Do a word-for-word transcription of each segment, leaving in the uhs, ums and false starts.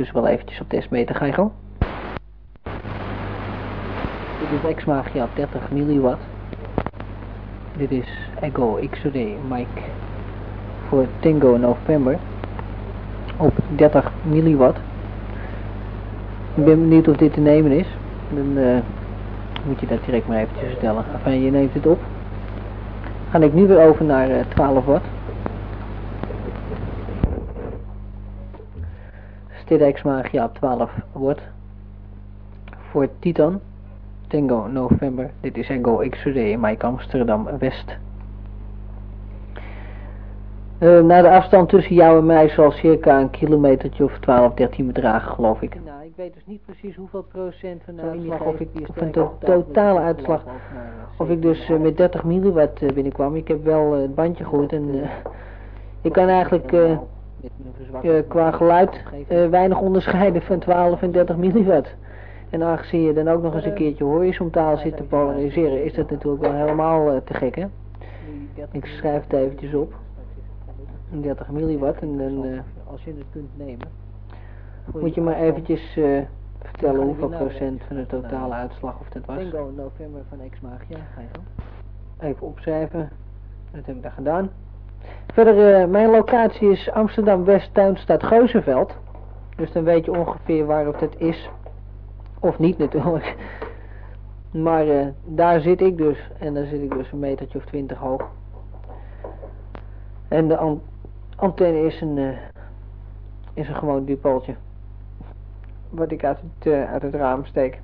dus wel eventjes op testmeter. Ga je gang. Dit is Xmagia dertig milliwatt. Dit is Echo X O D mic voor Tango November op dertig milliwatt. Ik ben benieuwd of dit te nemen is. Dan uh, moet je dat direct maar eventjes vertellen. Enfin, je neemt het op. Ga ik nu weer over naar uh, twaalf watt. Dit Xmagia op twaalf watt voor Titan Tango November. Dit is Echo X O D Mike Amsterdam West. Uh, naar de afstand tussen jou en mij zal circa een kilometertje of twaalf, dertien bedragen, geloof ik. Nou, ik weet dus niet precies hoeveel procent van de uitslag, of ik van de totale uitslag, of ik dus uh, met dertig milliwatt uh, binnenkwam. Ik heb wel uh, het bandje gehoord en uh, ik kan eigenlijk uh, uh, qua geluid uh, weinig onderscheiden van twaalf en dertig milliwatt. En aangezien je dan ook nog eens een keertje horizontaal zit te polariseren, is dat natuurlijk wel helemaal uh, te gek, hè? Ik schrijf het eventjes op. dertig milliwatt en dan, uh, als je het kunt nemen, moet je maar eventjes uh, vertellen hoeveel procent van de totale uitslag of dat was. Tango November van Xmagia. Even opschrijven. Dat heb ik dan gedaan. Verder, uh, mijn locatie is Amsterdam West, Tuinstad Geuzenveld. Dus dan weet je ongeveer waarop dat is. Of niet natuurlijk. Maar uh, daar zit ik dus. En dan zit ik dus een metertje of twintig hoog. En de an antenne is een, uh, is een gewoon dipooltje. Wat ik uit het, uh, uit het raam steek.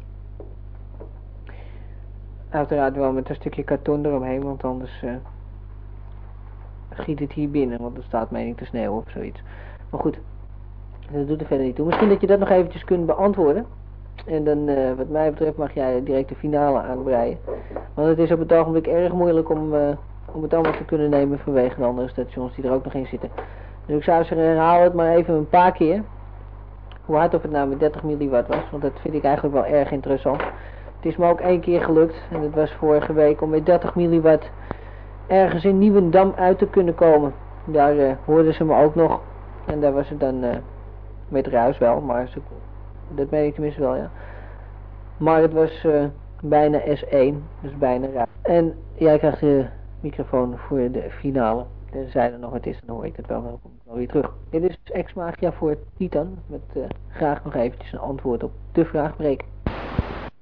Uiteraard wel met een stukje karton eromheen, want anders uh, giet het hier binnen. Want er staat mening te sneeuwen of zoiets. Maar goed, dat doet er verder niet toe. Misschien dat je dat nog eventjes kunt beantwoorden. En dan, uh, wat mij betreft, mag jij direct de finale aanbreien. Want het is op het ogenblik erg moeilijk om, uh, om het allemaal te kunnen nemen vanwege de andere stations die er ook nog in zitten. Dus ik zou zeggen, herhaal het maar even een paar keer. Hoe hard of het nou met dertig milliwatt was, want dat vind ik eigenlijk wel erg interessant. Het is me ook één keer gelukt, en dat was vorige week, om met dertig milliwatt ergens in Nieuwendam uit te kunnen komen. Daar uh, hoorden ze me ook nog. En daar was het dan uh, met ruis wel, maar ze, dat meen ik tenminste wel, ja. Maar het was uh, bijna S één, dus bijna ruis. En jij krijgt de microfoon voor de finale. Tenzij er nog wat is, dan hoor ik het wel, dan kom ik wel weer terug. Dit is Xmagia voor Titan, met uh, graag nog eventjes een antwoord op de vraag breken.